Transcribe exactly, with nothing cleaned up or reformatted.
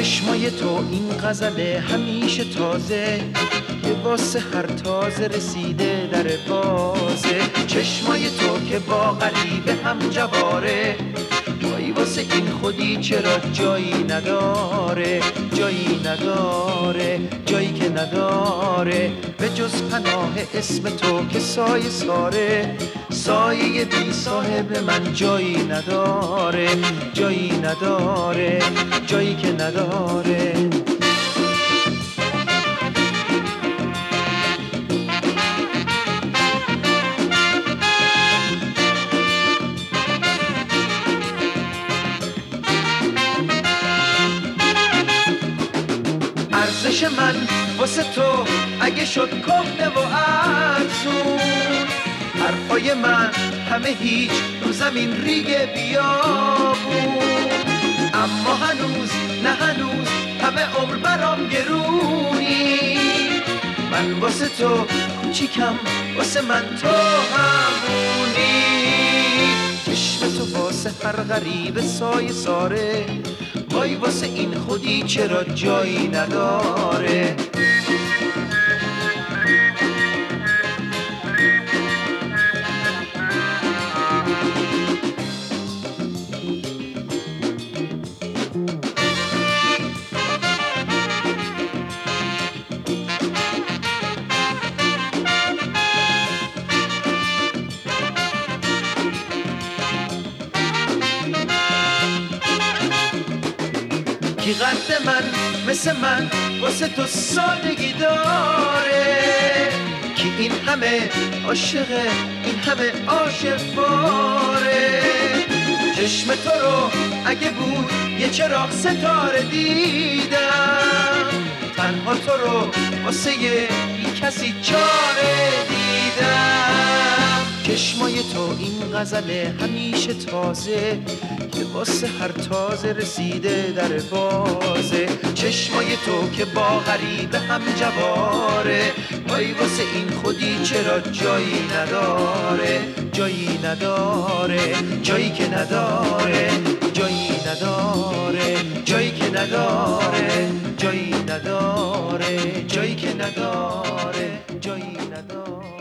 چشمای تو این غزل همیشه تازه که واسه هر تازه رسیده در بازه. چشمای تو که با غریبه هم جواره، وای واسه این خودی چرا جایی نداره، جایی نداره، جایی که نداره به جز پناه اسم تو که سایه ساره. سایه بی صاحب من جایی نداره، جایی نداره، جایی که نداره. ارزش من واسه تو اگه شد کهنه و ارزون، حرفای من همه هیچ رو زمین ریگ بیابون، اما هنوز نه هنوز همه عمر برام گرونی. من واسه تو کوچیکم، واسه من تو همونی. چشم تو واسه هر غریب سایه ساره، وای واسه این خودی چرا جایی نداره. کی قد من مثل من واسه تو سادگی داره، کی این همه عاشقه این همه عاشق باره. چشم تو رو اگه بود یه چراغ ستاره دیدم، تنها تو رو واسه یه بی کسی چاره دیدم. چشمای تو این غزل همیشه تازه که واسه هر تازه رسیده در بازه. چشمای تو که با غریبه هم جواره، وای واسه این خودی چرا جایی نداره، جایی نداره، جایی که نداره، جایی نداره، جایی که نداره، جایی نداره، جایی که نداره، جایی نداره.